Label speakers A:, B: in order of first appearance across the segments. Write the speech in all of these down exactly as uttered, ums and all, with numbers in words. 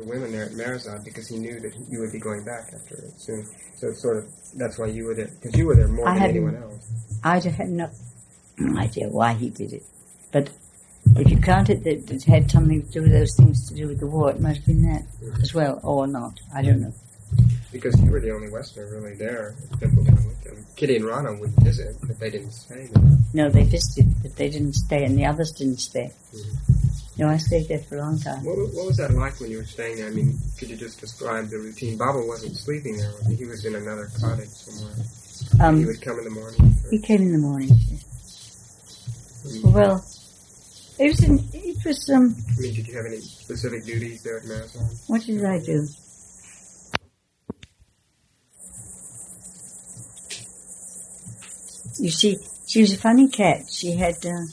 A: the women there at Marizad because he knew that you would be going back after it soon. So it's sort of, that's why you were there, because you were there more
B: I
A: than anyone else.
B: I had no idea why he did it. But if you count it that it had something to do with those things to do with the war, it must have been that mm-hmm. as well, or not. I don't know.
A: Because you were the only Westerner really there at Pimpledown with them. Kitty and Rana would visit, but they didn't stay there.
B: No, they visited, but they didn't stay, and the others didn't stay. Mm-hmm. No, I stayed there for a long time.
A: What, what was that like when you were staying there? I mean, could you just describe the routine? Baba wasn't sleeping there. He was in another cottage somewhere. Um, he would come in the morning? Or?
B: He came in the morning. Mm-hmm. Well, it was, in, it was, um...
A: I mean, did you have any specific duties there at Marathon?
B: What did I do? You see, she was a funny cat. She had, uh,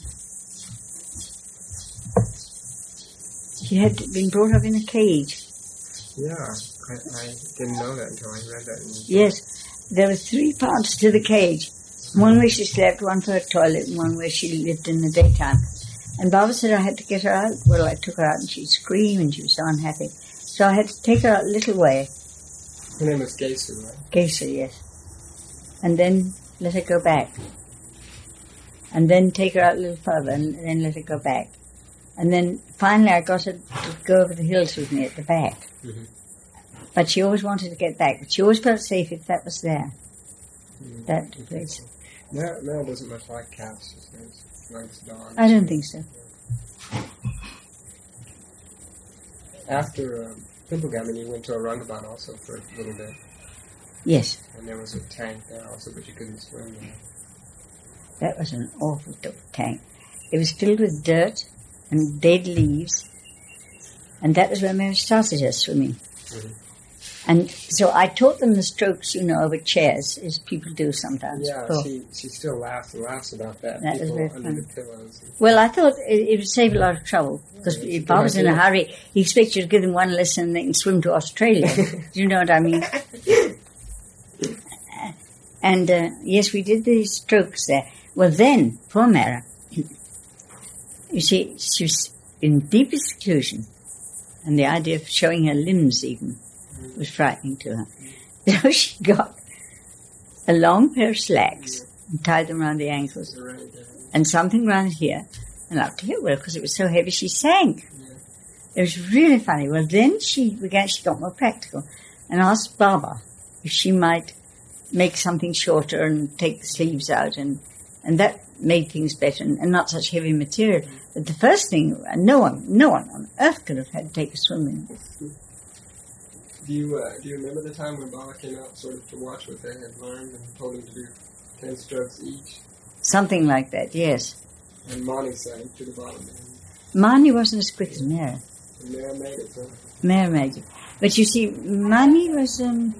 B: she had been brought up in a cage.
A: Yeah, I, I didn't know that until I read that. In the
B: yes, there were three parts to the cage. One where she slept, one for her toilet, and one where she lived in the daytime. And Baba said I had to get her out. Well, I took her out and she'd scream and she was so unhappy. So I had to take her out a little way.
A: Her name was Gesu, right?
B: Gesu, yes. And then let her go back. And then take her out a little further and then let her go back. And then finally I got her to go over the hills with me at the back. Mm-hmm. But she always wanted to get back. But she always felt safe if that was there. Mm-hmm. That place.
A: Mel, Mel doesn't much like cats. She likes dogs.
B: I don't think so.
A: After um, Pimplegammon, you went to Aurangabad also for a little bit.
B: Yes.
A: And there was a tank there also, but you couldn't swim there.
B: That was an awful tank. It was filled with dirt and dead leaves, and that was where Mary started her swimming. Mm-hmm. And so I taught them the strokes, you know, over chairs, as people do sometimes.
A: Yeah,
B: oh.
A: she she still laughs and laughs about that.
B: That
A: people
B: was very
A: under
B: funny.
A: the pillows.
B: Well, I thought it, it would save a lot of trouble, because yeah, if I was in a hurry, he expects you to give them one lesson and they can swim to Australia. Do you know what I mean? And, uh, yes, we did these strokes there. Well, then, poor Mara, you see, she was in deepest seclusion, and the idea of showing her limbs even was frightening to her. So she got a long pair of slacks and tied them around the ankles, and something round here and up to here. Well, because it was so heavy, she sank. It was really funny. Well, then she began, she got more practical and asked Baba if she might make something shorter and take the sleeves out, and, and that made things better and, and not such heavy material. But the first thing, no one, no one on earth could have had to take a swim in.
A: Do you, uh, do you remember the time when Baba came out sort of to watch what they had learned and told them to do ten strokes each?
B: Something like that, yes.
A: And Mani sang to the Baba man.
B: Mani wasn't as quick as Mara.
A: And Mara made it, so.
B: Mara made it. But you see, Mani was, um,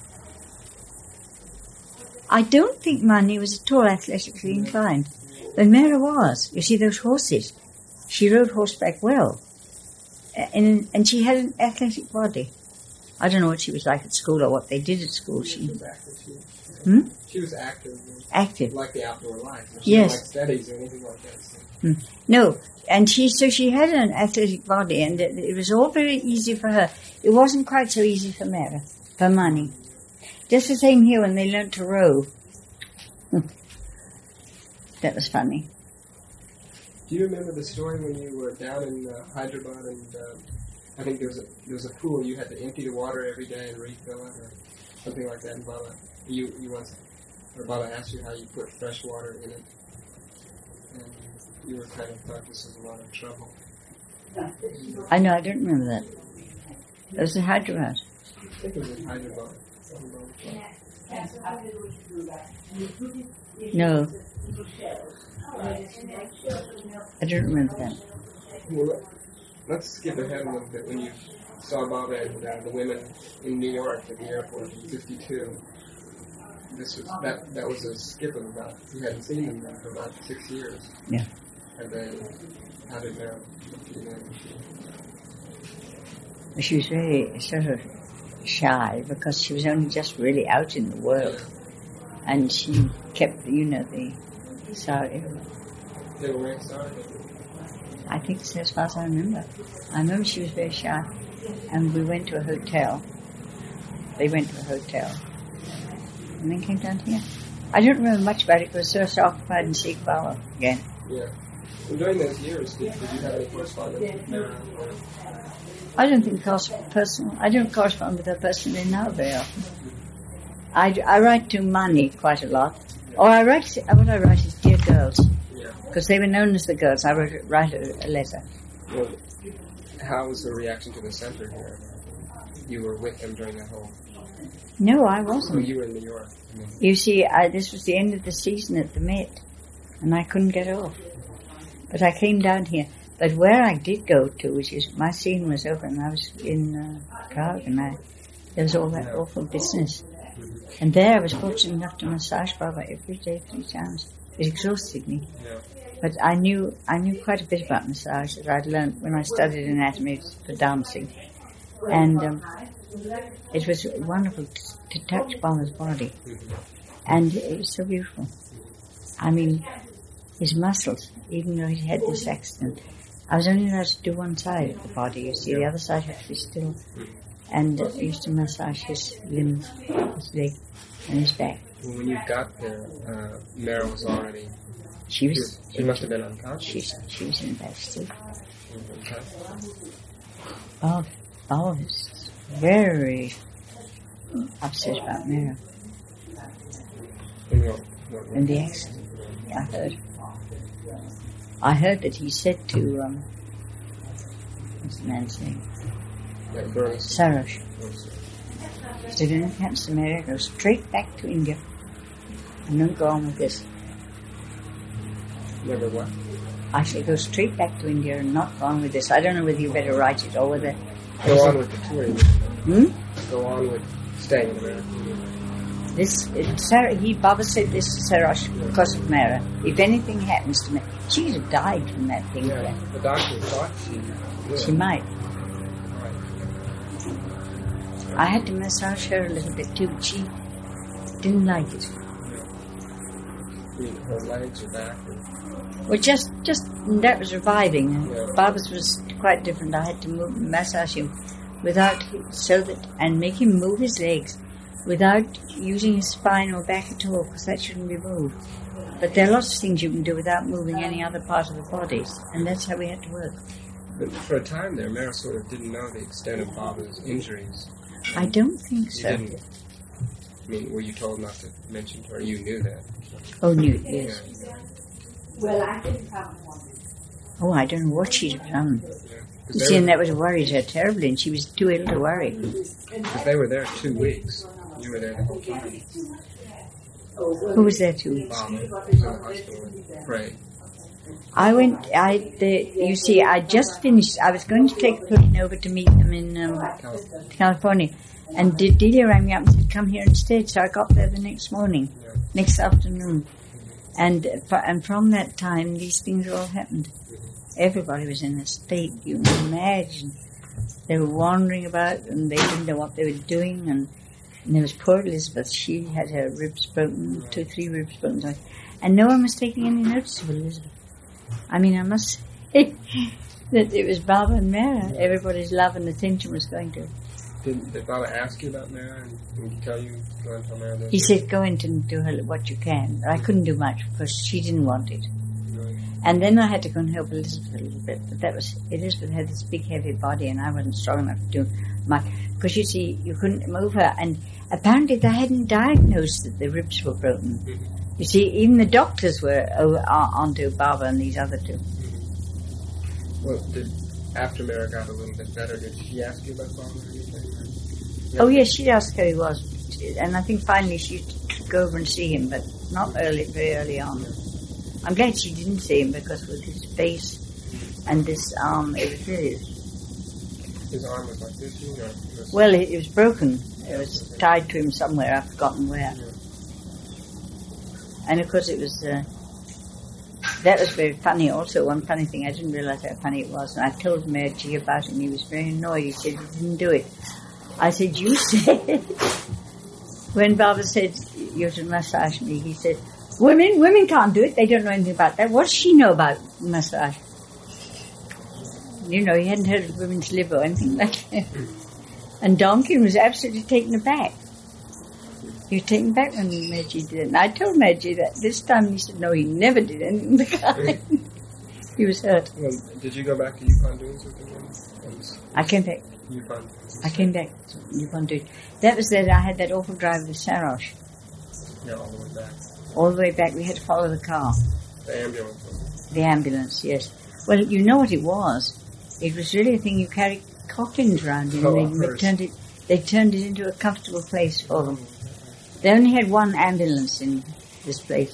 B: I don't think Mani was at all athletically inclined. But Mara was. You see, those horses, she rode horseback well. And, and she had an athletic body. I don't know what she was like at school or what they did at school. She,
A: she was active. She,
B: hmm?
A: she was active.
B: Active.
A: Like the outdoor life. She
B: yes.
A: didn't like studies or anything like that. So.
B: Hmm. No. And she, so she had an athletic body, and it, it was all very easy for her. It wasn't quite so easy for Mara, for Mani. Just the same here when they learnt to row. That was funny.
A: Do you remember the story when you were down in uh, Hyderabad and uh, I think there was, a, there was a pool, you had to empty the water every day and refill it or something like that, and Baba, you, you once, or Baba asked you how you put fresh water in it, and you were kind of thought this was a lot of trouble.
B: I know, I don't remember that. It was in Hyderabad.
A: I think it was in Hyderabad.
B: No. I don't remember that.
A: Well, let's skip ahead a little bit when you saw Baba and uh, the women in New York at the airport in fifty-two. This was that that was a skip of about, you hadn't seen them for about six years.
B: Yeah.
A: And then, how did Mary, you know?
B: She was very sort of shy because she was only just really out in the world. And she kept, you know, the sari.
A: They were wearing sari?
B: I think so, as far as I remember. I remember she was very shy. and we went to a hotel. They went to a hotel, and then came down here. I don't remember much about it because I was so occupied in Sikh Baba again.
A: Yeah. And during those years, did, did you have any correspondence with Mara?
B: I don't think cors- personal. I don't correspond with her personally now very often. I, I write to Mani quite a lot. Or I write, what I write is Dear Girls.
A: Yeah.
B: Because they were known as the girls. I wrote, write a, a letter.
A: Well, how was the reaction to the center here? You were with them during that whole...
B: No, I
A: Well,
B: wasn't.
A: you were in New York. I mean,
B: You see, I, this was the end of the season at the Met, and I couldn't get off. But I came down here. But where I did go to, which is, my scene was over, and I was in uh, Prague, and I, there was all that awful business. And there I was fortunate enough to massage Baba every day, three times. It exhausted me.
A: yeah.
B: But I knew I knew quite a bit about massage that I'd learned when I studied anatomy for dancing. And um, it was wonderful to, to touch Baba's body. And it was so beautiful. I mean, his muscles, even though he had this accident, I was only allowed to do one side of the body, you see, the other side had to be still. And uh, I used to massage his limbs, his leg, and his back.
A: Well, when you got there, uh, Mara was already...
B: She was...
A: She must have been unconscious.
B: She, she was in bad state.
A: Okay.
B: Bob, Bob was very upset about Mara
A: And what, what,
B: and the accident. I heard. I heard that he said to, um, what's the man's name?
A: Like Burns.
B: Sarosh. He said, if anything happens to Mara, go straight back to India and don't go on with this.
A: Never what?
B: I said, go straight back to India and not go on with this. I don't know whether you better write it or whether...
A: Go on with the touring.
B: Hmm?
A: Go on with staying in America.
B: This, it, Sarah, he, Baba said this to Sarosh because of Mara. If anything happens to me, she'd have died from that thing.
A: Yeah,
B: Yeah.
A: the doctor thought she would.
B: She might.
A: Right.
B: I had to massage her a little bit too, but she didn't like it.
A: I mean, her legs or back or...
B: Well, just, just, that was reviving.
A: Yeah.
B: Baba's was quite different. I had to move, massage him without, so that, and make him move his legs without using his spine or back at all, because that shouldn't be moved. But there are lots of things you can do without moving any other part of the body, and that's how we had to work.
A: But for a time there, Mara sort of didn't know the extent of Baba's injuries.
B: I don't think
A: You
B: so.
A: didn't. I mean, were you told not to mention to her? You knew that.
B: Oh, new, yes.
A: Yeah.
C: Well, I didn't have one.
B: Oh, I don't know what she'd have done.
A: Yeah.
B: You
A: Because
B: see,
A: they,
B: and
A: were-
B: that would have worried her terribly, and she was too ill to worry.
A: 'cause they were there two weeks. You were there the whole time.
B: Who was there two weeks?
A: Baba was in the hospital with Ray.
B: I went, I, the, you see, I just finished, I was going to take a plane over to meet them in um,
A: California.
B: California, and D- Delia rang me up and said, come here instead, so I got there the next morning,
A: Yeah.
B: next afternoon. And, uh, fr- and from that time, these things all happened. Everybody was in a state, you can imagine. They were wandering about, and they didn't know what they were doing, and, and there was poor Elizabeth. She had her ribs broken, two, three ribs broken, and no one was taking any notice of Elizabeth. I mean, I must say that it was Baba and Mara. Everybody's love and attention was going to.
A: Did, did Baba ask you about Mara and, and tell you, go and tell Mara that?
B: He said, go in and do her what you can. But I couldn't do much because she didn't want it.
A: Right.
B: And then I had to go and help Elizabeth a little bit. But that was, Elizabeth had this big heavy body and I wasn't strong enough to do much. Because you see, you couldn't move her. And apparently they hadn't diagnosed that the ribs were broken.
A: Mm-hmm.
B: You see, even the doctors were over, uh, onto Baba and these other two.
A: Well, did, after Mara got a little bit better, did she ask you about Baba or anything? Or-
B: Oh yes, she asked how he was. And I think finally she used to go over and see him, but not early, very early on. I'm glad she didn't see him because with his face and this arm, it was really,
A: His arm was like this, you know? It was-
B: well, it, it was broken. It was tied to him somewhere, I've forgotten where.
A: Yeah.
B: And of course it was, uh, that was very funny also. One funny thing, I didn't realize how funny it was. And I told Mayor G about it and he was very annoyed. He said he didn't do it. I said, you said, when Baba said, you should massage me, he said, women, women can't do it. They don't know anything about that. What does she know about massage? You know, he hadn't heard of women's lib or anything like that. And Donkin was absolutely taken aback. He was taken aback when Maggie did it. And I told Maggie that this time. He said, no, he never did anything of the kind. He was hurt.
A: Well, did you go back to Yukon Dunes with him?
B: I came back.
A: Yukon Dunes.
B: I came back to Yukon Dunes. That was that I had that awful drive with Sarosh.
A: Yeah, all the way back.
B: All the way back, we had to follow the car.
A: The ambulance.
B: The ambulance, yes. Well, you know what it was? It was really a thing you carried coffins around in.
A: Oh,
B: and they, they turned it. They turned it into a comfortable place for them. They only had one ambulance in this place.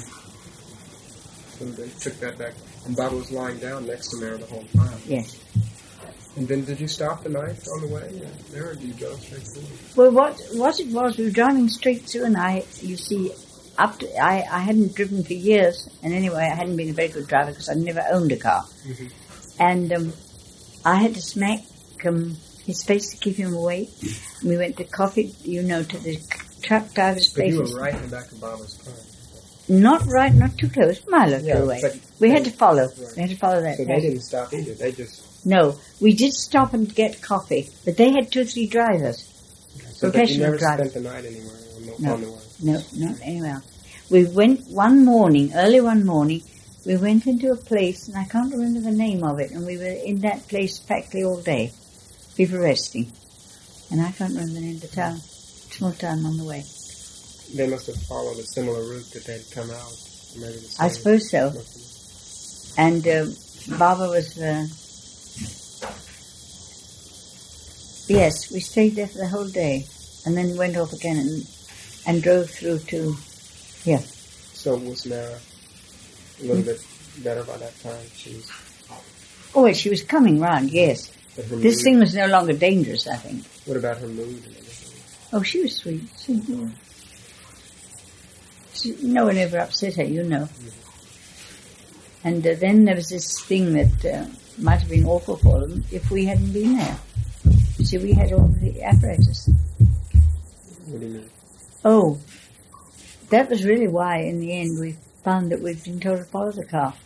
A: So they took that back. And Bob was lying down next to Mara the whole time.
B: Yes.
A: And then did you stop the night on the way there, or did you go straight through?
B: Well, what what it was, we were driving straight through, and I, you see, up to, I, I hadn't driven for years, and anyway, I hadn't been a very good driver because I'd never owned a car.
A: Mm-hmm. And
B: um, I had to smack um, his face to keep him awake. And we went to coffee, you know, to the truck driver's
A: but
B: place.
A: You were right in the back of Barbara's car.
B: Not right, not too close, a mile or two
A: Yeah,
B: away.
A: but
B: We
A: they-
B: had to follow.
A: Right.
B: We had to follow that.
A: So
B: path.
A: they didn't stop either. They just...
B: No, we did stop and get coffee, but they had two or three drivers.
A: So that you
B: Professional
A: never
B: drivers.
A: spent the night anywhere on the,
B: No.
A: on the way.
B: No, not anywhere. We went one morning, early one morning, we went into a place, and I can't remember the name of it, and we were in that place practically all day. People resting. And I can't remember the name of the town. Small town on the way.
A: They must have followed a similar route that they'd come out. Maybe the
B: I
A: same.
B: suppose so. And uh, Baba was... Uh, yes, we stayed there for the whole day, and then went off again and, and drove through to here.
A: So was Mara a little bit better by that time? She was...
B: Oh, well, she was coming round, yes.
A: But her
B: This
A: mood-
B: thing was no longer dangerous, I think.
A: What about her mood and everything?
B: Oh, she was sweet. She, she, no one ever upset her, you know. And uh, then there was this thing that uh, might have been awful for them if we hadn't been there. You see, we had all the apparatus.
A: What do you mean?
B: Oh, that was really why, in the end, we found that we'd been told to follow the car.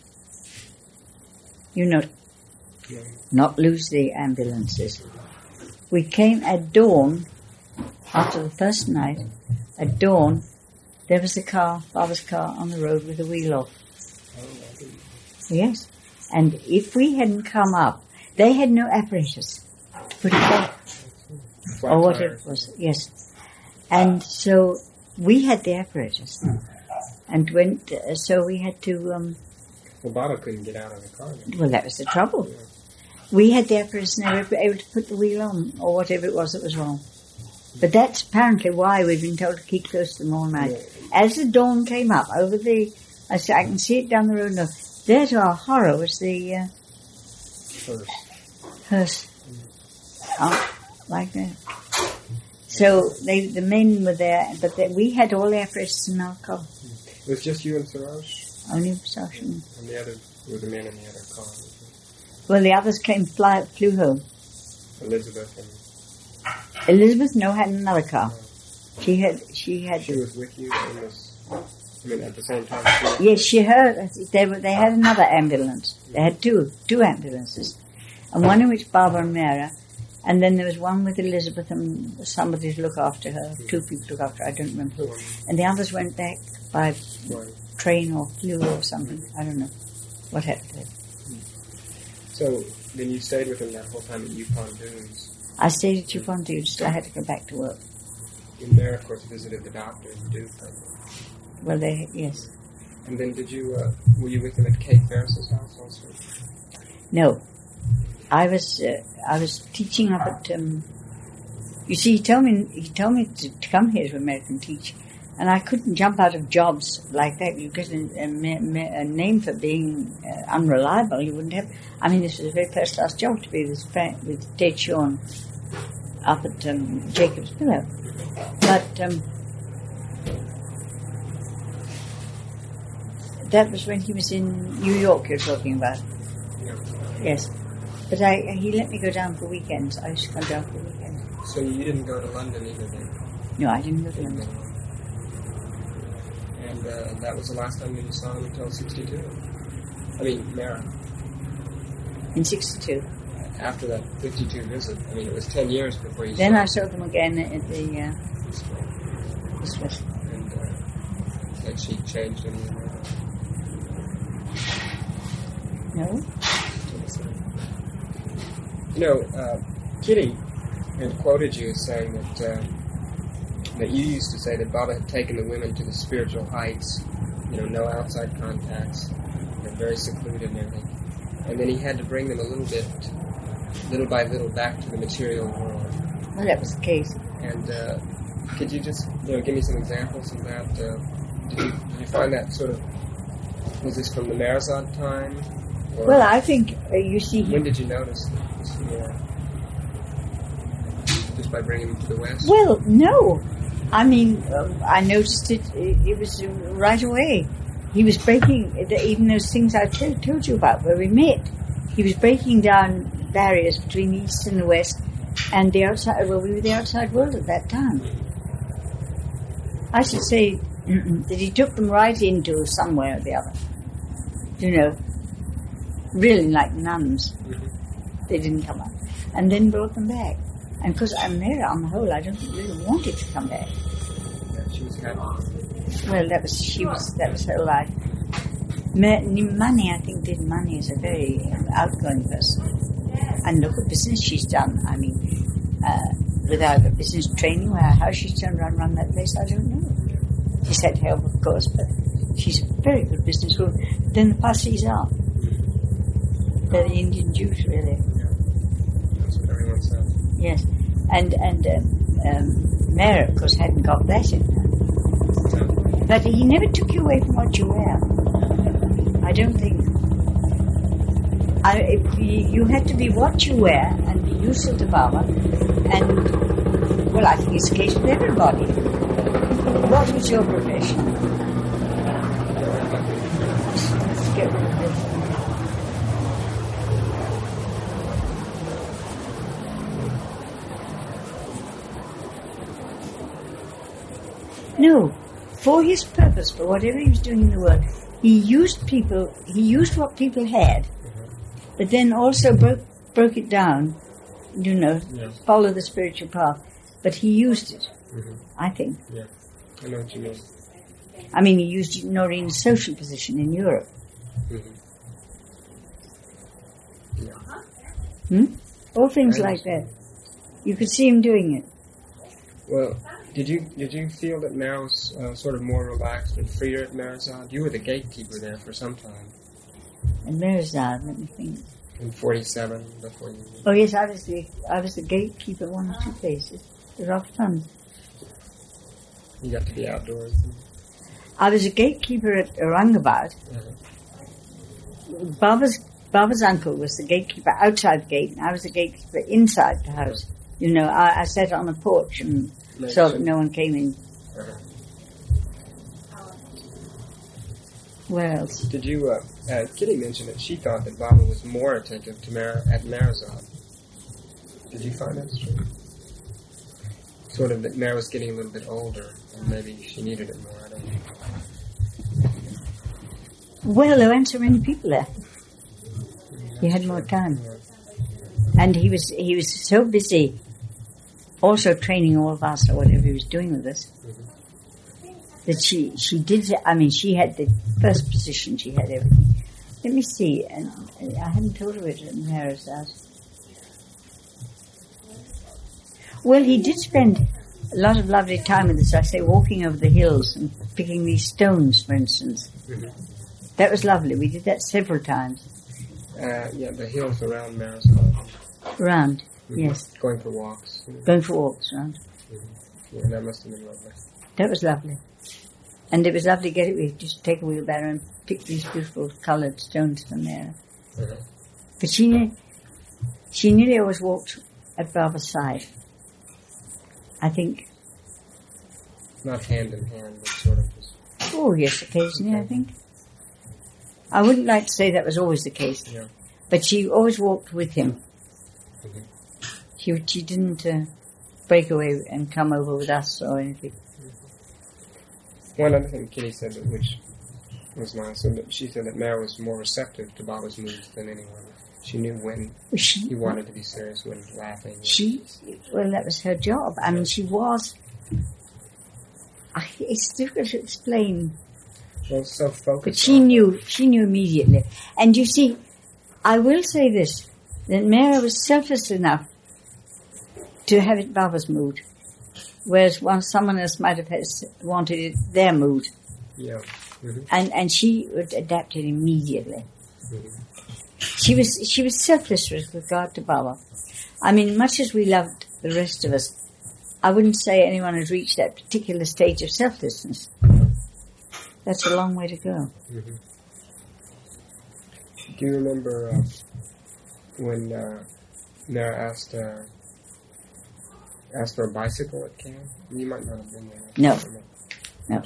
B: You know,
A: No.
B: not lose the ambulances. We came at dawn, after the first night, at dawn, there was a car, Father's car, on the road with the wheel off.
A: Oh, I didn't.
B: Yes. And if we hadn't come up, they had no apparatus to put it back,
A: Flat
B: or whatever
A: tires.
B: it was. Yes. And so we had the apparatus. And went, uh, so we had to, um,
A: Well, Baba couldn't get out of the car. Then.
B: well, that was the trouble.
A: Yeah.
B: We had the apparatus and they were able to put the wheel on, or whatever it was that was wrong. But that's apparently why we've been told to keep close to them all night.
A: Yeah.
B: As the dawn came up over the, I said, I can see it down the road now. There, to our horror, was the uh,
A: First.
B: hearse. Out like that. So they, the men were there, but they, we had all the apparatus in our car.
A: It was just you and Siraj?
B: Only Sasha.
A: And the other were the men in the other car.
B: Well, the others came, fly, flew home.
A: Elizabeth and...
B: Elizabeth, no, had another car. She had, she had.
A: She was with you in this... I mean, at the same time... She was,
B: Yes, she heard. They were. They had another ambulance. They had two, two ambulances, and one in which Barbara and Mara, and then there was one with Elizabeth and somebody to look after her. Two people to look after her. I don't remember who. And the others went back by
A: Right.
B: train or flew or something. I don't know what happened to them.
A: So, then you stayed with him that whole time at Yukon Dunes.
B: I stayed at Yukon Dunes till I had to go back to work.
A: And there, of course, visited the doctor in Duke.
B: Well, they yes,
A: And then did you... Uh, were you with him at Kate Ferris's house also?
B: no. I was uh, I was teaching up at. Um, you see, he told me he told me to, to come here to American teach. And I couldn't jump out of jobs like that. You get a, a, a name for being uh, unreliable. You wouldn't have. I mean, this was a very first class job to be with with Ted Sean up at um, Jacob's Pillow. But um, that was when he was in New York. You're talking about,
A: Yeah.
B: yes. But I, he let me go down for weekends. I used to come down for weekends.
A: So you didn't go to London either then?
B: No, I didn't go to London.
A: And uh, that was the last time that you saw him until sixty-two. I mean, Mara.
B: In sixty-two.
A: after that fifty-two visit, I mean, it was ten years before you
B: Then
A: saw
B: I saw them again at the uh, this was
A: And uh, had she changed any of that?
B: no.
A: You know, uh, Kitty had quoted you as saying that uh, that you used to say that Baba had taken the women to the spiritual heights, you know, no outside contacts, they're very secluded and everything. And then he had to bring them a little bit, little by little, back to the material world.
B: Well, that was the case.
A: And uh, could you just, you know, give me some examples of that? Uh, did you did you find that sort of, was this from the Marazad time? Or
B: Well, I think uh, you see.
A: when did you notice this more? Just by bringing them to the West?
B: Well, no. I mean, uh, I noticed it. It, it was uh, right away. He was breaking, even those things I t- told you about where we met. He was breaking down barriers between the East and the West and the outside, well, we were the outside world at that time. I should say that he took them right into somewhere or the other. You know, really like nuns.
A: Mm-hmm.
B: They didn't come up. And then brought them back. And because I'm there on the whole, I don't really want it to come back.
A: Yeah, she was happy.
B: Well, that was she was that was her life. Ma- Money, I think, did money is a very outgoing person, and look at business she's done. I mean, uh, without a business training, well, how she's turned around run that place, I don't know. She's had help, of course, but she's a very good businesswoman. Then the Parsis are. They're the Indian Jews, really.
A: Yeah. That's what everyone says.
B: Yes, and and um, um, Mayor, of course, hadn't got that in her. But he never took you away from what you were. I don't think. I, if you, you had to be what you were and be useful to Baba. And, well, I think it's the case with everybody. What was your profession? Let's get rid of this. No. For his purpose, for whatever he was doing in the world, he used people, he used what people had, mm-hmm. but then also broke broke it down, you know, yeah. Follow the spiritual path. But he used it, mm-hmm. I think.
A: Yeah, I know what you mean.
B: I mean, he used it in Noreen's social position in Europe.
A: Mm-hmm. Yeah.
B: Hmm? All things like that. You could see him doing it.
A: Well, Did you did you feel that Mara was uh, sort of more relaxed and freer at Marazad? You were the gatekeeper there for some time.
B: At Marazad, let me think.
A: In forty-seven, before you...
B: Oh yes, I was the I was the gatekeeper at one or two places. It was off fun.
A: You got to be outdoors.
B: I was a gatekeeper at Aurangabad. Uh-huh. Baba's Baba's uncle was the gatekeeper outside the gate, and I was the gatekeeper inside the house. Uh-huh. You know, I, I sat on a porch and Makes saw that no one came in.
A: Uh-huh.
B: Where else?
A: Did you, uh, uh, Kitty mentioned that she thought that Baba was more attentive to Mar- at Marazad. Did you find that true? Sort of that Mara was getting a little bit older, and maybe she needed it more, I don't know.
B: Well, there weren't so many people there. Yeah, he had more time. Yeah. And he was he was so busy also training all of us or whatever he was doing with us, mm-hmm. that she, she did, I mean, she had the first position, she had everything. Let me see, and I hadn't told her it in Harris' house. Well, he did spend a lot of lovely time with us, I say, walking over the hills and picking these stones, for instance. Mm-hmm. That was lovely. We did that several times.
A: Uh, yeah, the hills around Marazad.
B: Around,
A: mm-hmm.
B: yes.
A: Going for walks. Mm-hmm.
B: Going for walks around.
A: Mm-hmm. Yeah, that must have been lovely.
B: That was lovely. And it was lovely to get it. We just take a wheelbarrow and pick these beautiful coloured stones from there. Uh-huh. But she, she nearly always walked at Baba's side. I think.
A: Not hand in hand, but sort of just...
B: Oh, yes, occasionally, okay. I think. I wouldn't like to say that was always the case.
A: Yeah. But
B: she always walked with him.
A: Mm-hmm.
B: She, she didn't uh, break away and come over with us or anything.
A: Mm-hmm. One other thing Kitty said, that, which was nice, and that she said that Mara was more receptive to Baba's moods than anyone. She knew when
B: She,
A: you wanted to be serious, when laughing.
B: she, well, that was her job. I mean, she was, I, it's difficult to explain,
A: Well, so focused.
B: but she
A: on
B: knew, she knew immediately. And you see, I will say this, that Mary was selfless enough to have it Baba's mood, whereas one, someone else might have has, wanted it their mood.
A: Yeah. Mm-hmm.
B: And, and she would adapt it immediately.
A: Mm-hmm.
B: She was she was selfless with regard to Baba. I mean, much as we loved the rest of us, I wouldn't say anyone has reached that particular stage of selflessness. That's a long way to go.
A: Mm-hmm. Do you remember uh, when uh, Nara asked uh, asked for a bicycle at camp? You might not have been there.
B: No. No.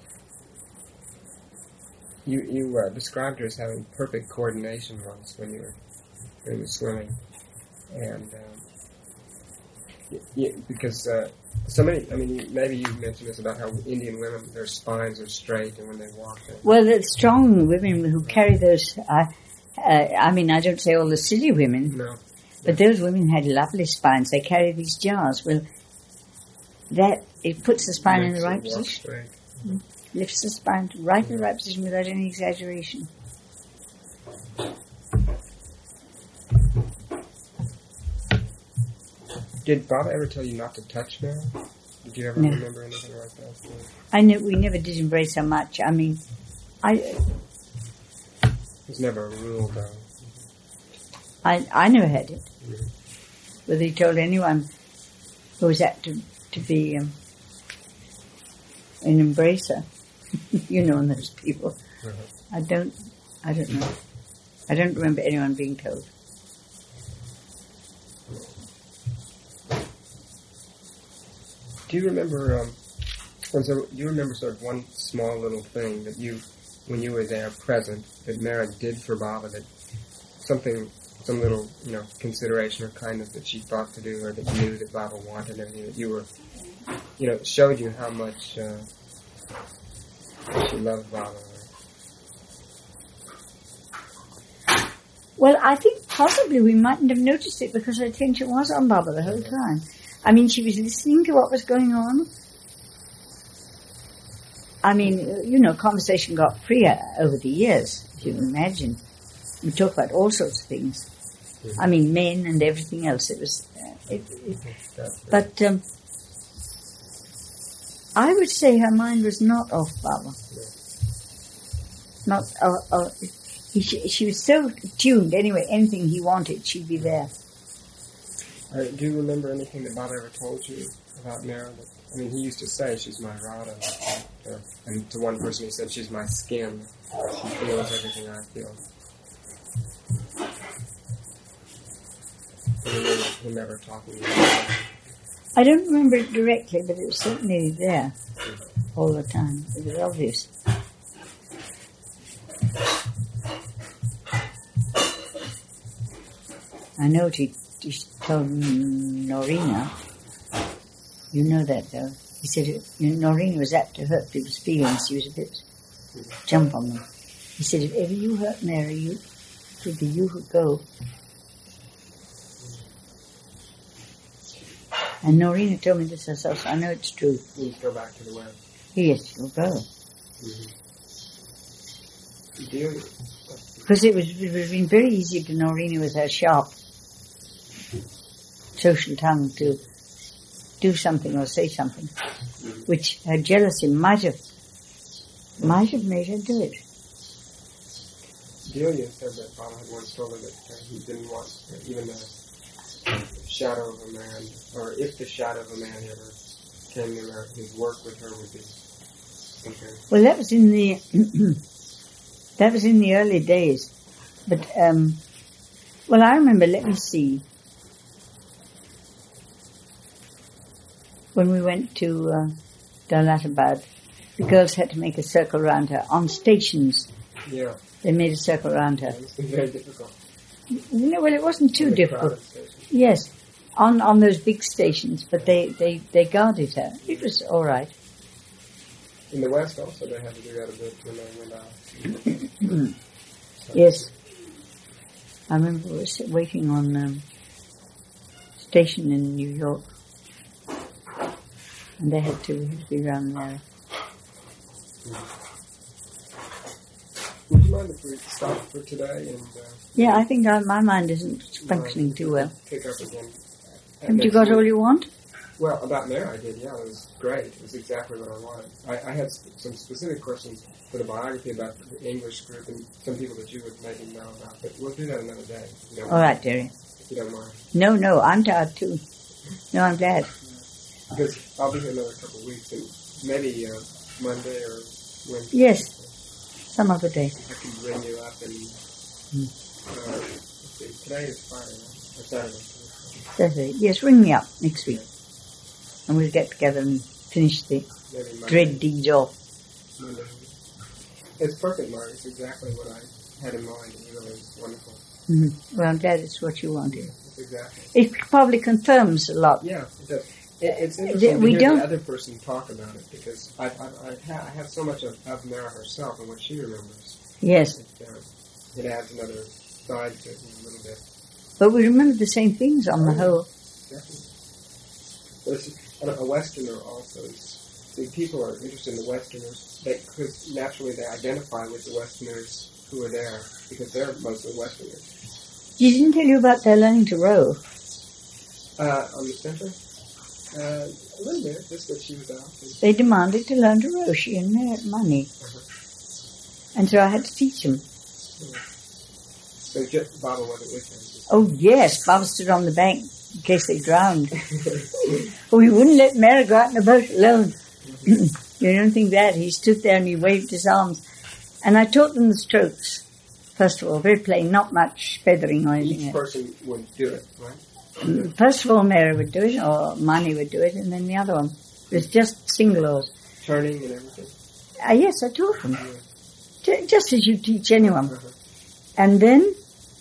A: You you uh, described her as having perfect coordination once when you were when you were swimming, and um, y- y- because uh, so many. I mean, maybe you mentioned this about how Indian women, their spines are straight, and when they walk, they
B: Well, the strong women who carry those, uh, uh, I mean, I don't say all the silly women,
A: no.
B: but those women had lovely spines. They carry these jars. Well, that, it puts the spine in
A: makes
B: the
A: it
B: right
A: walk
B: position.
A: straight.
B: Lifts the spine right in the right position without any exaggeration.
A: Did Baba ever tell you not to touch Mary? Did you ever
B: No.
A: remember anything like that? So,
B: I know we never did embrace her much. I mean, I
A: there's never a rule, though.
B: I, I never had it.
A: Mhm.
B: Whether he told anyone who was apt to, to be um, an embracer, you know, those people.
A: Uh-huh.
B: I don't, I don't know. I don't remember anyone being told.
A: Do you remember? Um, was there, do you remember sort of one small little thing that you, when you were there present, that Mara did for Baba, that something, some little, you know, consideration or kindness that she thought to do, or that you knew that Baba wanted, and that you were, you know, showed you how much uh, she loved Baba.
B: Well, I think possibly we mightn't have noticed it because her attention was on Baba the whole time. I mean, she was listening to what was going on. I mean, you know, conversation got freer over the years, if you can imagine. We talk about all sorts of things. I mean, men and everything else. It was, uh, it, it, but um, I would say her mind was not off Baba. Not, uh, uh, he, she was so tuned. Anyway, anything he wanted, she'd be there.
A: Uh, do you remember anything that Baba ever told you about Mara? That, I mean, he used to say she's my Radha, uh, and to one person he said she's my skin. She feels everything I feel. I remember him ever talking about that.
B: I don't remember it directly, but it was certainly there all the time. It was obvious. I know he, he told Norina, you know that though, he said you know, Norina was apt to hurt people's feelings. She was a bit jump on them. He said, if ever you hurt Mary, you, it would be you who go. And Norina told me this herself, so I know it's true.
A: You go back to the web.
B: Yes, you'll go.
A: Mm-hmm. Do you,
B: Because it was, it would have been very easy to Norina with her sharp social tongue to do something or say something, which her jealousy might have, might have made her do it.
A: Delia said that Baba had once told her that uh, he didn't want uh, even the shadow of a man, or if the shadow of a man ever came near her, his work with her would be something.
B: Well, that was in the, that was in the early days. But, um, well, I remember, let me see, when we went to uh, Daulatabad, the girls had to make a circle around her on stations.
A: Yeah.
B: They made a circle around her.
A: It's been very difficult.
B: You know, well, it wasn't too
A: On the
B: difficult.
A: crowded stations.
B: Yes, on on those big stations, but they, they, they guarded her. It was all right.
A: In the West also they had to do that a bit when they went out. So,
B: Yes. I remember I was waiting on um, station in New York, and they had to, had to be around there.
A: Would you mind if we stop for today? And uh,
B: Yeah, I think I, my mind isn't functioning too well.
A: Pick up again.
B: Haven't you got all you want?
A: Well, about Mary, I did. Yeah, it was great. It was exactly what I wanted. I, I had some specific questions for the biography about the English group and some people that you would maybe know about. But we'll do that another day. If you don't
B: All
A: mind.
B: right, dearie.
A: If you don't mind.
B: No, no, I'm tired too. No, I'm glad.
A: Because I'll be here another couple of weeks, and maybe uh, Monday or Wednesday.
B: Yes. Some other day.
A: I can ring you up and,
B: Hmm.
A: uh, let's see, today is Friday, right? Or Saturday.
B: Saturday. Yes, ring me up next week. And we'll get together and finish the
A: Maybe Monday.
B: dread deeds off.
A: Monday. It's perfect, Mark. It's exactly what I had in mind. It really is wonderful.
B: Mm-hmm. Well, I'm glad it's what you wanted.
A: It's exactly.
B: It probably confirms a lot.
A: Yeah, it does. It, it's interesting
B: We
A: to hear
B: don't-
A: the other person talk about it because I, I, I, ha- I have so much of, of Mara herself and what she remembers.
B: Yes.
A: It, uh, it adds another side to it a little bit.
B: But we remember the same things on the whole.
A: Definitely. But it's, and a Westerner also is, see, people are interested in the Westerners because naturally they identify with the Westerners who are there because they're mostly Westerners.
B: She didn't tell you about their learning to row.
A: Uh, on the center? Uh, a little bit, just that she was out. And,
B: They demanded to learn to row. She and their money.
A: uh-huh.
B: And so I had to teach them.
A: So just, Baba wasn't with them.
B: Oh, yes. Bob stood on the bank in case they drowned. Oh, he wouldn't let Mary go out in the boat alone. You don't think that. He stood there and he waved his arms. And I taught them the strokes. First of all, very plain, not much feathering or anything.
A: Each person would do it, right?
B: First of all, Mary would do it, or Mani would do it, and then the other one. It was just single oars.
A: Turning and everything.
B: Uh, yes, I taught them.
A: Yeah.
B: J- just as you teach anyone.
A: Uh-huh.
B: And then,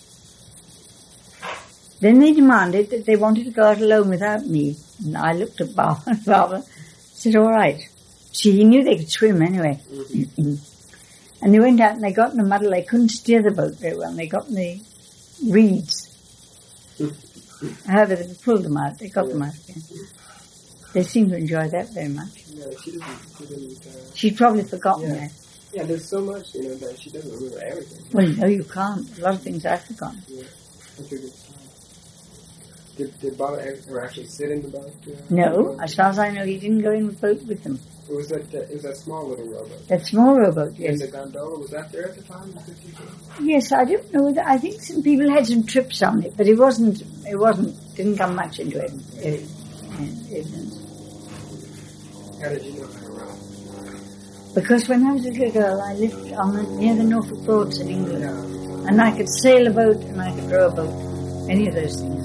B: then they demanded that they wanted to go out alone without me. And I looked at Baba, and Baba said, all right. See, he knew they could swim anyway.
A: Mm-hmm.
B: And they went out and they got in the muddle. They couldn't steer the boat very well. And they got in the reeds. However, they pulled them out. They got
A: Yeah.
B: them out again. They seemed to enjoy that very much.
A: No, she didn't. She didn't. Uh,
B: She'd probably forgotten
A: Yeah.
B: that.
A: yeah, there's so much, you know, that she doesn't remember everything.
B: Well, no, you can't. A lot of things I've forgotten.
A: Yeah, that's a good time. Did, did Baba ever actually sit in the boat? Uh,
B: No,
A: boat?
B: as far as I know, he didn't go in the boat with them.
A: It was that. Uh, it was that small little rowboat.
B: That small rowboat,
A: And
B: yes.
A: the gondola, was that there at the time? The fifty-two?
B: Yes, I don't know. Whether, I think some people had some trips on it, but it wasn't, it wasn't, didn't come much into it. it, it
A: How did you know how to row?
B: because when I was a little girl, I lived on the, near the Norfolk Broads in England.
A: Yeah.
B: And I could sail a boat and I could row a boat. Any of those things.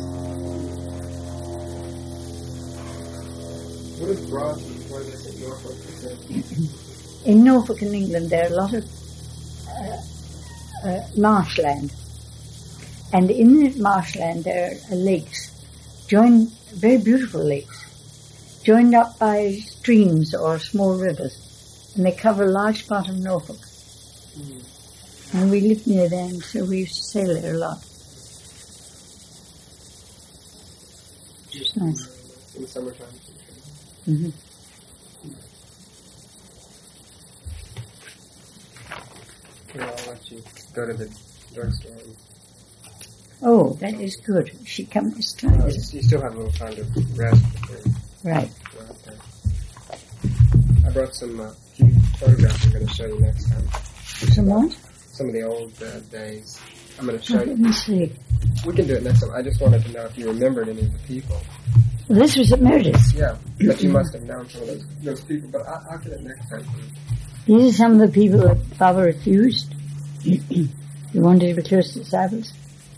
A: What is Broad and what is it, Norfolk? Is that-
B: In Norfolk and England, there are a lot of uh, uh, marshland. And in that marshland, there are lakes, joined, very beautiful lakes, joined up by streams or small rivers. And they cover a large part of Norfolk.
A: Mm.
B: And we lived near there, and so we used to sail there a lot. It's nice.
A: In the summertime.
B: Mm-hmm.
A: Okay, I'll let you go to the drugstore.
B: Oh, that is good. She comes this
A: Uh,
B: time.
A: you still have a little time to rest before you
B: Right.
A: go out there. I brought some uh, few photographs I'm going to show you next time.
B: Some more?
A: Some of the old uh, days. I'm going to show
B: Let
A: you.
B: me see.
A: We can do it next time. I just wanted to know if you remembered any of the people.
B: Well, this was at Meredith's.
A: Yeah, but you must have known some of those, those people. But I, I'll get it next time.
B: These are some of the people that Baba refused. He wanted to be close to disciples.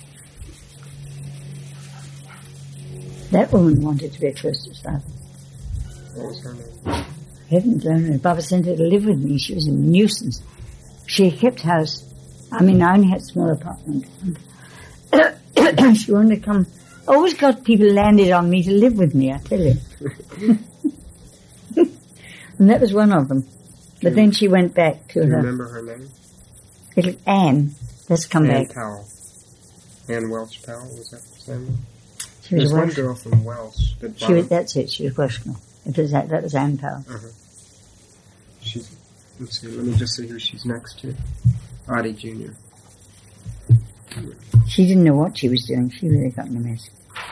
B: That woman wanted to be a close disciple.
A: What was her name?
B: Heavens only. Baba sent her to live with me. She was a nuisance. She kept house. I mean, I only had a small apartment. She wanted to come. Always got people landed on me to live with me, I tell you. And that was one of them. But then she went back to
A: Do you
B: her.
A: remember her name?
B: Little Anne. Let's come
A: Ann
B: back.
A: Powell. Ann Welch Powell, was that the same one?
B: She was
A: There's one
B: Welsh.
A: girl from Welsh that
B: She was, that's it, she was Welshman. It was that, that was Anne Powell.
A: Uh-huh. She's, let's see, let me just see who she's next to. Audie Junior
B: She didn't know what she was doing. She really got in a mess.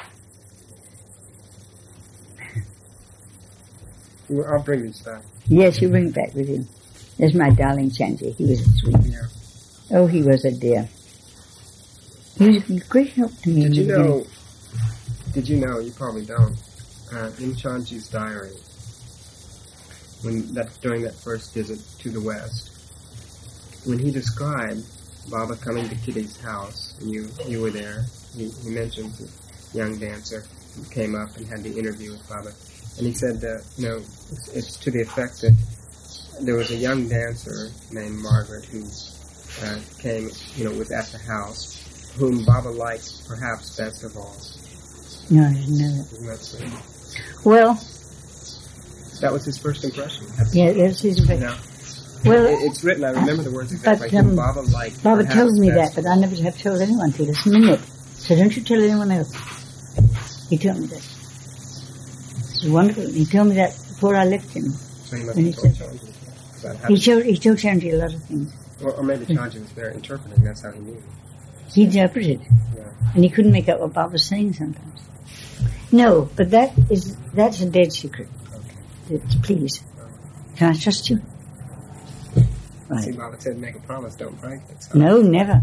A: Well, I'll bring these back.
B: Yes, you bring it back with you. There's my darling Chanji. He was a sweet.
A: Yeah.
B: Oh, he was a dear. He was a great help to me. in
A: Did you
B: the beginning.
A: know, did you know, you probably don't, uh, in Chanji's diary, when that during that first visit to the West, when he described Baba coming to Kitty's house, and you, you were there, he, he mentioned the young dancer who came up and had the interview with Baba. And he said that, you know, it's, it's to the effect that there was a young dancer named Margaret who uh, came, you know, was at the house, whom Baba liked perhaps best of all.
B: No, I didn't know that.
A: Isn't that so?
B: Well,
A: That was his first impression. That's,
B: yeah, that's his.
A: you know,
B: Well,
A: it, it's written, I remember the words exactly,
B: but, um,
A: whom Baba liked
B: Baba
A: perhaps
B: told me that,
A: best
B: but
A: of
B: I never have told anyone till this minute. So don't you tell anyone else. He told me that. It's wonderful. He told me that before I left him.
A: So he must
B: when
A: have
B: he
A: told
B: said-
A: Chanji. 'Cause that
B: He
A: happened.
B: told, he told Chanji a lot of things.
A: Or, or maybe Chanji was there interpreting, that's how he knew.
B: He interpreted.
A: Yeah.
B: And he couldn't make out what Bob was saying sometimes. No, but that is, that's a dead secret.
A: Okay.
B: Uh, Please. Can I trust you?
A: See,
B: Right.
A: Baba said, make a promise, don't break it. So.
B: No, never.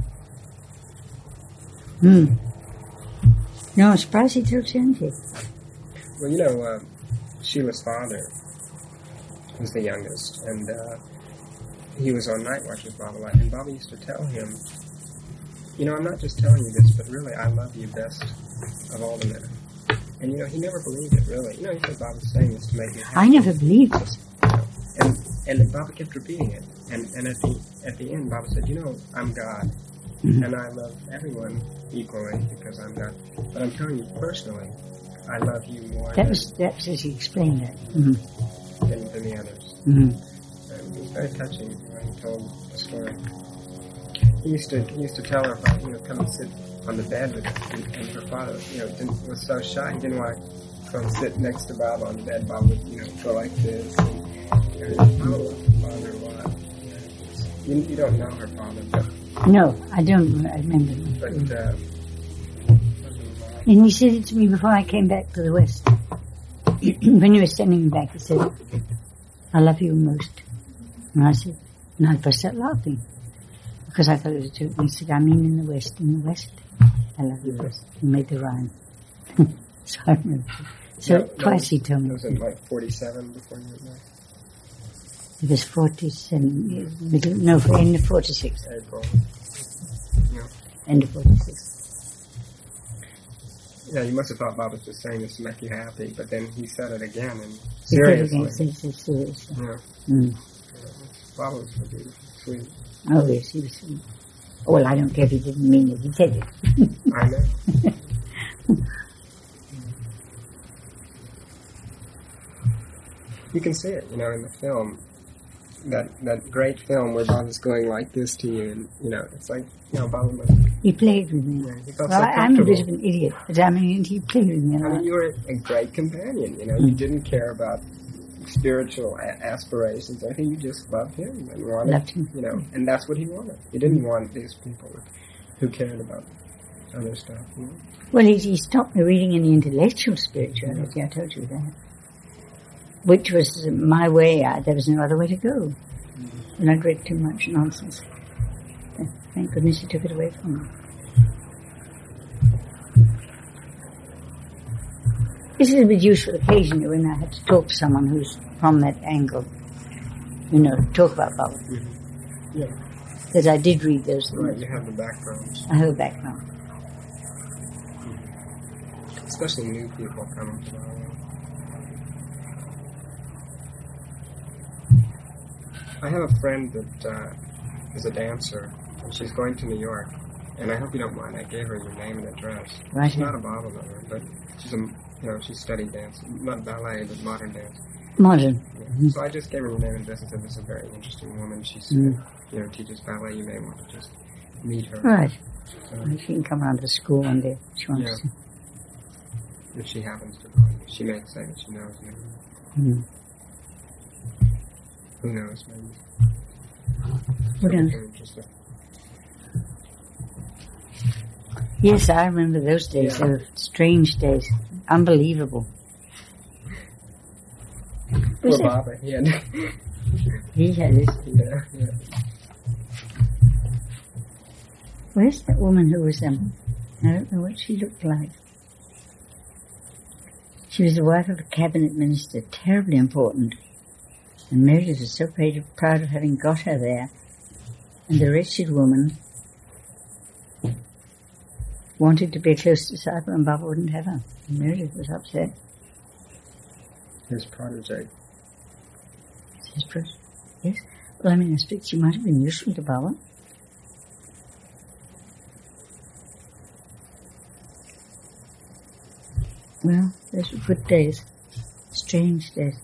B: Hmm. No, I'm surprised he told Chanji.
A: Well, you know, uh, Sheila's father was the youngest, and uh, he was on night watch with Baba Light, and Baba used to tell him, you know, I'm not just telling you this, but really I love you best of all the men. And, you know, he never believed it, really. You know, he said Baba's saying this to make me happy.
B: I never believed it.
A: And and Baba kept repeating it. And and at the at the end, Baba said, you know, I'm God,
B: Mhm.
A: and I love everyone equally because I'm God. But I'm telling you personally, I love you more
B: That
A: than,
B: was, that was as he explained that. Mm-hmm.
A: than, than the others.
B: Mm-hmm.
A: And it was very touching when he told the story. He used to he used to tell her about, you know, come and sit on the bed with her, and, and her father, you know, didn't, was so shy. He didn't want to come sit next to Baba on the bed. Baba would, you know, go like this. And, and Baba loved her father a lot. You, you don't know her father, but
B: No, I don't I remember.
A: but uh,
B: And he said it to me before I came back to the West. When he was sending me back, he said, I love you most. And I said, and I burst out laughing. Because I thought it was a joke. And he said, I mean in the West, in the West. I love you most. He made the rhyme. So I remember. So
A: that- that
B: twice
A: was-
B: he told
A: It
B: me.
A: was in like forty-seven before you went back.
B: It was forty-seven, years, middle, no, for end of forty-six.
A: April. Yeah.
B: End of forty-six.
A: Yeah, you must have thought Bob was just saying this to make you happy, but then he said it again and
B: He said it
A: seriously.
B: again, he said it seriously.
A: Yeah.
B: Mm.
A: Yeah. Bob was so beautiful, sweet.
B: Oh, yes, he was sweet. Well, I don't care if he didn't mean it. He said it.
A: I know. You can see it, you know, in the film. That that great film where Bob is going like this to you, and you know, it's like, you know, Bob was,
B: He played with me.
A: yeah, he felt
B: Well,
A: so
B: I, I'm a
A: comfortable.
B: bit of an idiot, but I mean, he played with me a
A: I mean,
B: lot.
A: you were a great companion. You know, you
B: Mm.
A: didn't care about spiritual a- aspirations. I think you just loved him and wanted,
B: Loved him.
A: you know, and that's what he wanted. He didn't want these people who cared about other stuff. You know?
B: Well, he, he stopped me reading any intellectual spirituality, I told you that. Which was my way. I, there was no other way to go. And I'd read too much nonsense. Thank goodness he took it away from me. This is a bit useful occasionally when I had to talk to someone who's from that angle. You know, talk about Baba.
A: Yeah.
B: Because I did read those
A: Right,
B: things.
A: you have the background.
B: I have a background.
A: Especially new people coming to our world. I have a friend that uh, is a dancer, and she's going to New York. And I hope you don't mind, I gave her your name and address.
B: Right.
A: She's not a Baba lover, but she's a, you know, she studied dance, not ballet, but modern dance.
B: Modern.
A: Yeah.
B: Mhm.
A: So I just gave her your name and address and said, this is a very interesting woman. She's,
B: Mm.
A: you know, teaches ballet. You may want to just meet her.
B: Right.
A: So,
B: She can come round to school one day if she wants
A: Yeah. if she happens to know you. She may say that she knows you.
B: to. Mm.
A: Who knows, maybe.
B: Who knows?
A: Something interesting.
B: Yes, I remember those days.
A: Yeah.
B: They were strange days. Unbelievable.
A: Poor
B: Was it?
A: Baba. He had,
B: He had it.
A: yeah, yeah.
B: Where's that woman who was, um, I don't know what she looked like. She was the wife of a cabinet minister, terribly important. And Meredith was so proud proud of having got her there. And the wretched woman wanted to be close to Saipa and Baba wouldn't have her. And Meredith was upset.
A: His protege.
B: His protege. Yes. Well, I mean, I expect she might have been useful to Baba. Well, those were good days. Strange days.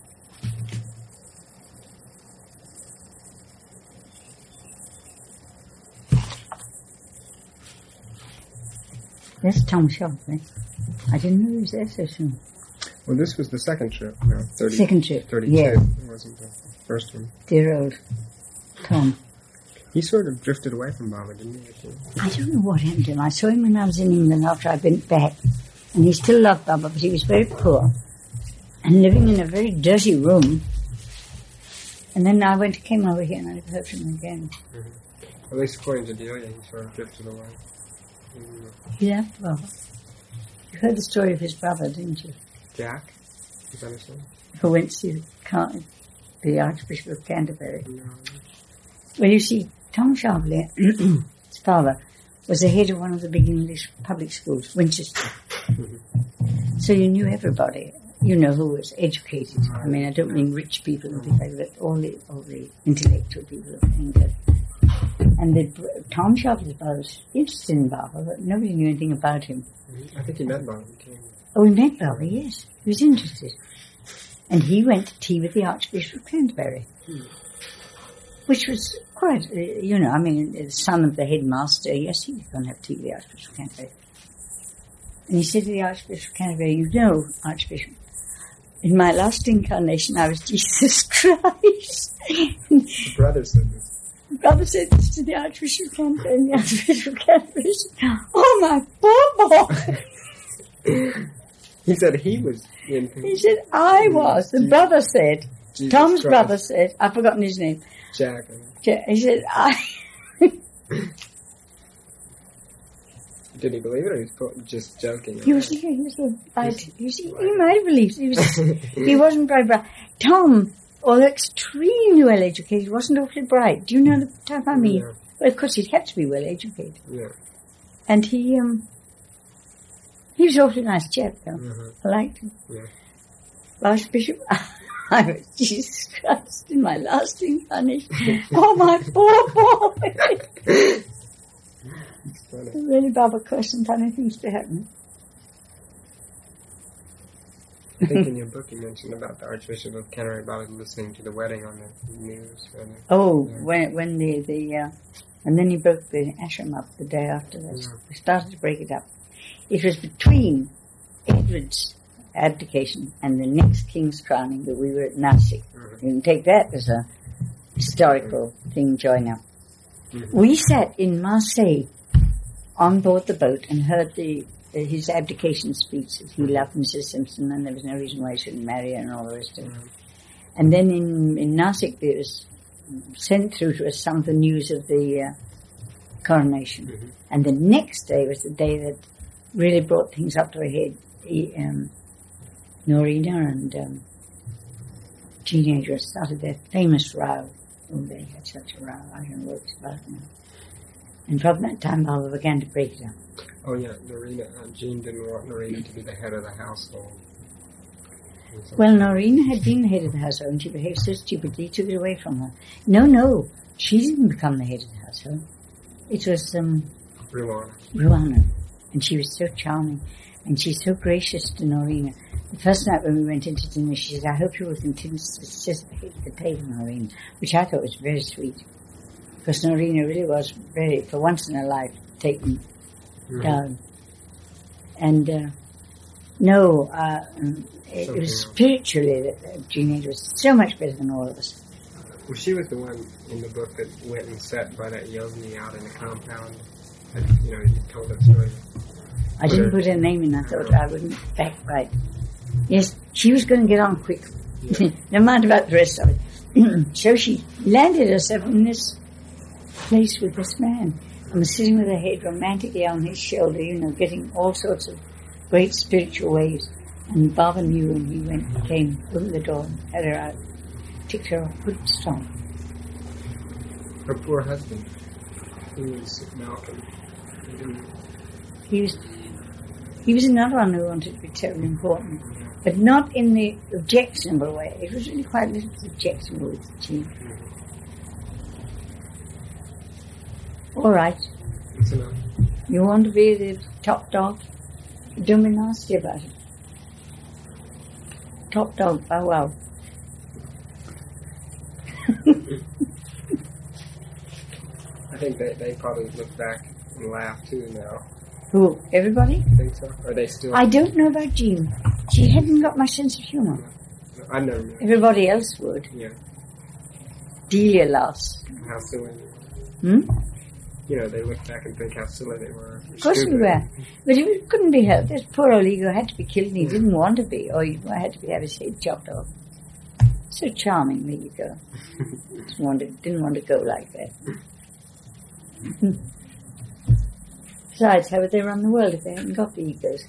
B: There's Tom Shelby. I didn't know he was there so soon.
A: Well, this was the second trip. No, thirty,
B: Second trip,
A: thirty-two.
B: yeah.
A: It wasn't the first one.
B: Dear old Tom.
A: He sort of drifted away from Baba, didn't he? actually?
B: I don't know what happened to him. I saw him when I was in England after I went back. And he still loved Baba, but he was very poor. And living in a very dirty room. And then I went, came over here and I never heard from him again.
A: At least according to Delia, he sort of drifted away. Mm.
B: He loved Baba. You heard the story of his brother, didn't you?
A: Jack? Is that his name?
B: Who went to the, Car- the Archbishop of Canterbury.
A: No.
B: Well, you see, Tom Sharpley, his father, was the head of one of the big English public schools, Winchester. So you knew everybody, you know, who was educated. I mean, I don't mean rich people and things like that, but all the, all the intellectual people of England. And the, Tom Sharpley's father was interested in Baba, but nobody knew anything about him.
A: I think he met Baba. He came.
B: Oh, he met Baba, yes. He was interested. And he went to tea with the Archbishop of Canterbury.
A: Hmm.
B: Which was quite, uh, you know, I mean, the son of the headmaster, yes, he was going to have tea with the Archbishop of Canterbury. And he said to the Archbishop of Canterbury, you know, Archbishop, in my last incarnation I was Jesus Christ.
A: The brother said this.
B: The brother said this to the Archbishop of Canterbury, and the Archbishop of Canterbury said, oh my poor boy.
A: He said he was in.
B: He said, I was. The brother said,
A: Jesus
B: Tom's
A: Christ.
B: brother said, I've forgotten his name.
A: Jack.
B: He said, I...
A: Did he believe it, or he was co- just joking?
B: He was, he was right. You see, he might have believed. He was. He wasn't very bright. Tom, although extremely well educated, wasn't awfully bright. Do you know the type I mean?
A: Yeah.
B: Well, of course, he'd have to be well educated.
A: Yeah.
B: And he, um, he was an awfully nice chap, though.
A: Mm-hmm.
B: I liked him.
A: Yeah.
B: Archbishop, I was Jesus Christ in my last incarnation. Oh, my poor boy.
A: It's funny.
B: Really, Baba questioned funny things to happen.
A: I think in your book you mentioned about the Archbishop of Canterbury Baba listening to the wedding on the news. And,
B: Oh,
A: yeah.
B: when when the the uh, and then he broke the ashram up the day after that.
A: Yeah.
B: We started to break it up. It was between Edward's abdication and the next king's crowning that we were at Nasik.
A: Mm-hmm.
B: You can take that as a historical thing, Joyner.
A: Mm-hmm.
B: We sat in Marseille on board the boat and heard the, the his abdication speech that he loved Missus Simpson and there was no reason why he shouldn't marry her and all the rest of it.
A: Mm-hmm.
B: And then in, in Nasik there was sent through to us some of the news of the uh, coronation.
A: Mm-hmm.
B: And the next day was the day that really brought things up to a head. He, um, Norina and um, teenagers started their famous row. Oh, they had such a row. I don't know what it's about now. And from that time, Baba began to break it up.
A: Oh yeah, Norina. Uh, Jean didn't want Norina to be the head of the household.
B: Well, Norina had been the head of the household, and she behaved so stupidly, he took it away from her. No, no, she didn't become the head of the household. It was um,
A: Ruana.
B: Ruana, and she was so charming, and she's so gracious to Norina. The first night when we went into dinner, she said, I hope you will continue to sit at the head of the table, Norina, which I thought was very sweet. Because Norina really was very, for once in her life, taken
A: Mm-hmm.
B: down. And uh, no, uh, it, it was spiritually that uh, Jeanette was so much better than all of us.
A: Well, she was the one in the book that went and sat by that yogi out in the compound. That, you know, you told that story.
B: I didn't put her name in. I thought I wouldn't backbite. Yes, she was going to get on quick.
A: Yeah.
B: Never mind about the rest of it. So she landed herself in this place with this man and was sitting with her head romantically on his shoulder, you know, getting all sorts of great spiritual waves. And Baba knew, and he went, came, opened the door, and had her out, ticked her off, good and strong.
A: Her poor husband, who was Malcolm. He didn't-
B: He was, he was another one who wanted to be terribly important, but not in the objectionable way. It was really quite a little objectionable with Jean. All right,
A: That's enough.
B: you want to be the top dog? Don't be nasty about it. Top dog, bow wow.
A: I think they, they probably look back and laugh too now.
B: Who? Everybody?
A: I think so. Are they still?
B: I don't know about Jean. She hadn't got much sense of humour.
A: I've never met her.
B: Everybody else would.
A: Yeah.
B: Delia laughs.
A: How silly they were.
B: Hmm?
A: You know, they look back and think how silly they were.
B: Of course we were. But it couldn't be helped. This poor old ego had to be killed and he didn't want to be, or he had to be, have his head chopped off. So charming, the ego. Just wanted, didn't want to go like that. Besides, how would they run the world if they hadn't got the egos?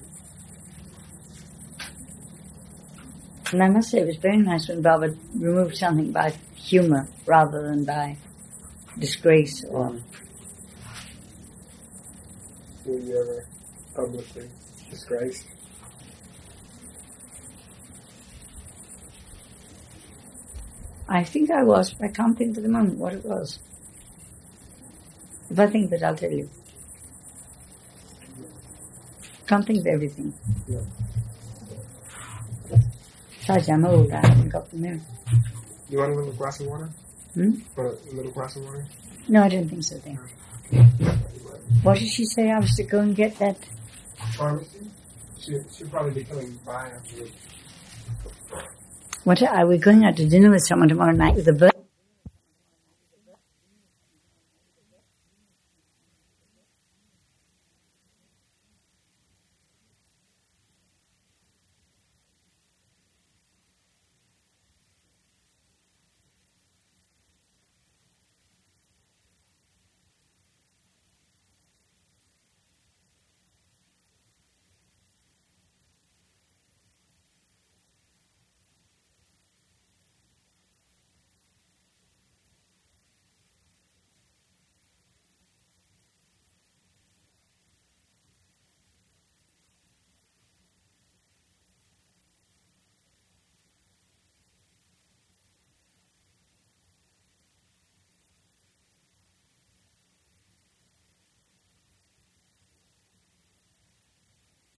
B: And I must say, it was very nice when Baba removed something by humour rather than by disgrace or...
A: Were you ever publicly disgraced?
B: I think I was, but I can't think for the moment what it was. If I think of it, I'll tell you. Can't think of everything.
A: Yeah.
B: Besides, I'm old, I haven't got the nerve.
A: You want a little glass of water?
B: Hmm?
A: Want a little glass of water?
B: No, I don't think so then. What did she say I was to go and get that?
A: Pharmacy? She, she'll probably be coming by after this.
B: What, are we going out to dinner with someone tomorrow night with a bird?